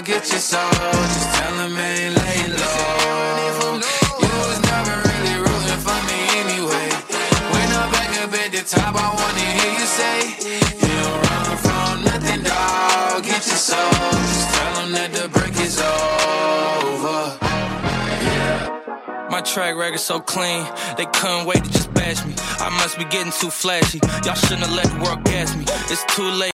get your soul. Just tell him ain't laying low. You was never really rooting for me anyway. When I'm back up at the top, I wanna hear you say, you don't run from nothing, dog. Get your soul. Just tell him that the break is over. My track record so clean, they couldn't wait to just bash me. I must be getting too flashy. Y'all shouldn't have let the world gas me. It's too late.